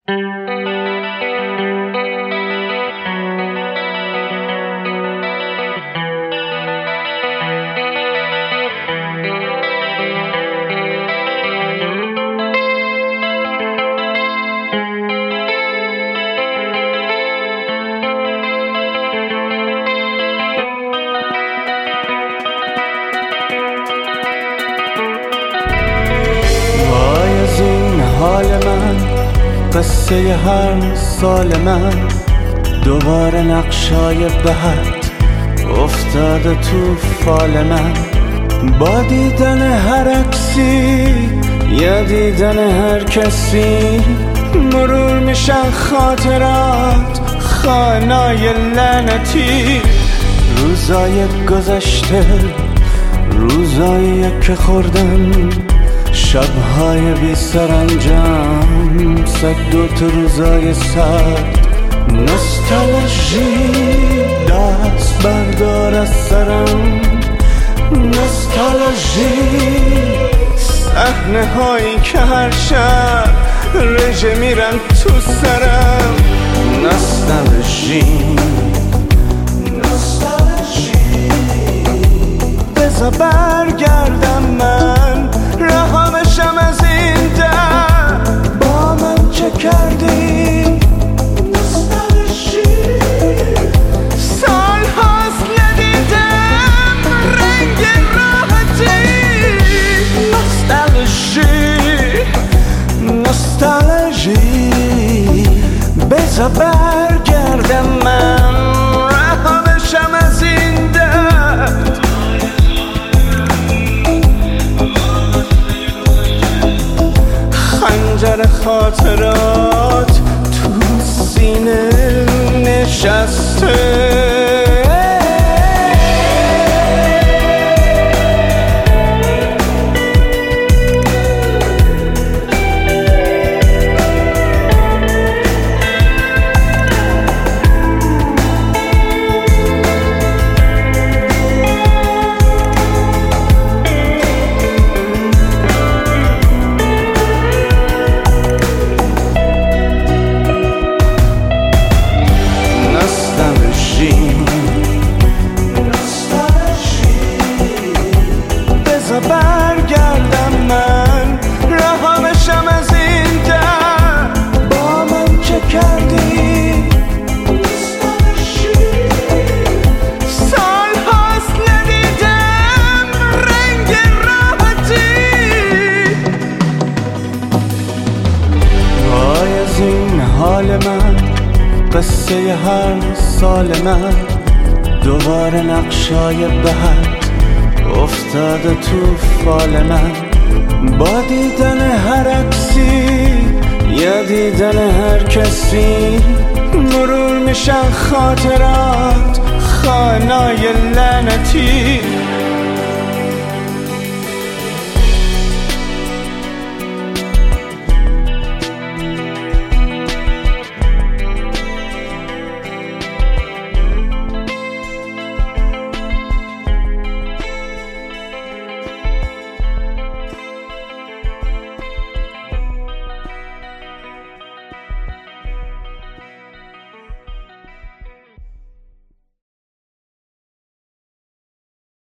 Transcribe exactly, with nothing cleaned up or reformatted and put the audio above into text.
حال من، قصه هر سال من، دوباره نقشای بهت افتاده تو فال من. با دیدن هر عکسی یا دیدن هر کسی مرور میشن خاطرات خانای لعنتی. روزای گذشته، روزایی که خوردم، شبهای بی سرانجام، صد دو تا روزای سرد. نوستالژی دست بردار از سرم، نوستالژی صحنه هایی که هر شب رژه میرن تو سرم. نوستالژی نوستالژی بذار برگردم من، رها بشم از این در. با من چه کردی؟ نوستالژی سال هاست ندیدم رنگ راحتی. نوستالژی نوستالژی بذار برگردم من، رها بشم از این درد. خنجر خاطرات تو سینه نشسته. برگردم من، رها بشم از این در. با من چه کردی؟ سال هاست ندیدم رنگ راحتی. وای از این حال من، قصه هر سال من، دوباره نقشای بهت افتاده تو فال من. با دیدن هر عکسی یا دیدن هر کسی مرور میشن خاطرات خانای لعنتی.